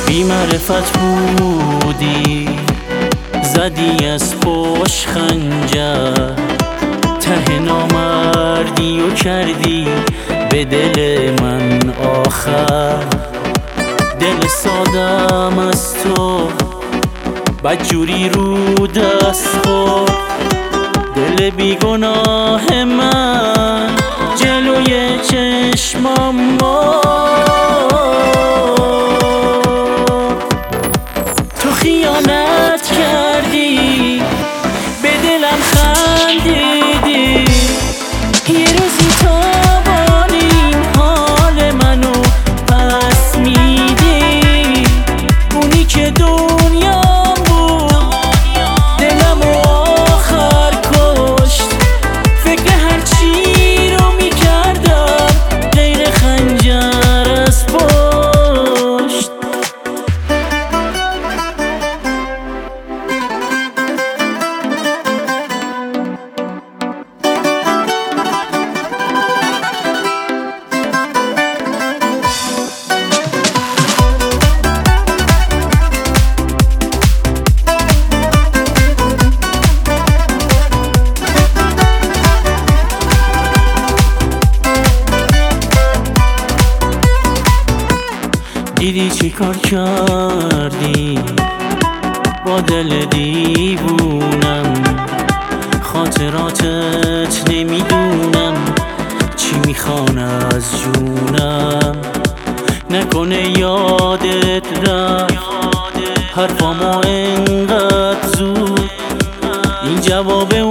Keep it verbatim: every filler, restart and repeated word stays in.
بی معرفت بودی، زدی از پشت خنجر، ته نامردی و کردی به دل من آخر. دل سادم از تو بدجوری رو دست خورد، دل بیگناه من جلوی چشمم مرد. تو خیانت کردی، به دلم خندیدی، یه روزی تابان این حال منو پس میدی. اونی که دنیام بود دلمو آخر کشت، فکر هر چی رو میکردم غیر خنجر از پشت. دیدی چی کار کردی با دل دیوونم، خاطراتت نمیدونم چی میخوان از جونم. نکنه یادت رفت حرفامو انقدر زود، این جواب